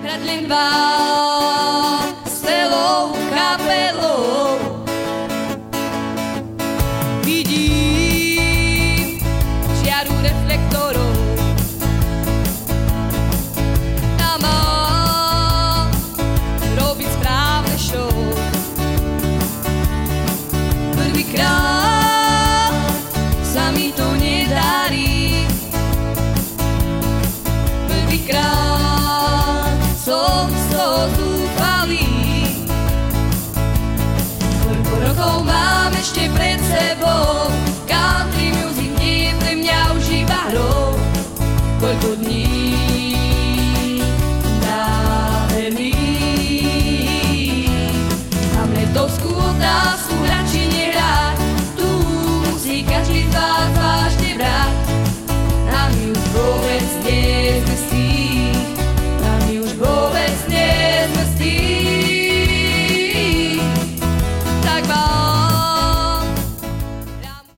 hrať len vám s celou kapelou. Vidím žiaru reflektorov a mám robiť správne show. Prvýkrát sa mi to nedarí, prvýkrát som z toho zúfalý. Koľko rokov mám ešte pred sebou,